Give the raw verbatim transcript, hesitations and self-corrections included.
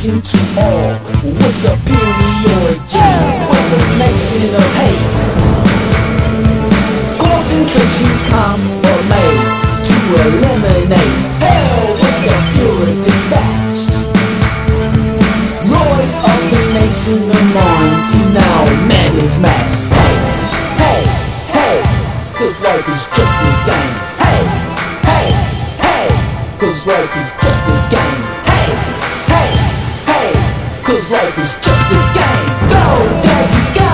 nation to all with superiority. From the nation of hate, concentration camps are made to eliminate hell with the pure dispatch. Noise of the nation of minds, now man is matched. Hey, hey, hey, cause life is just a game. Hey, hey, hey, cause life is just a game. Hey, hey, hey, cause life is just a game. Go, Daddy, go!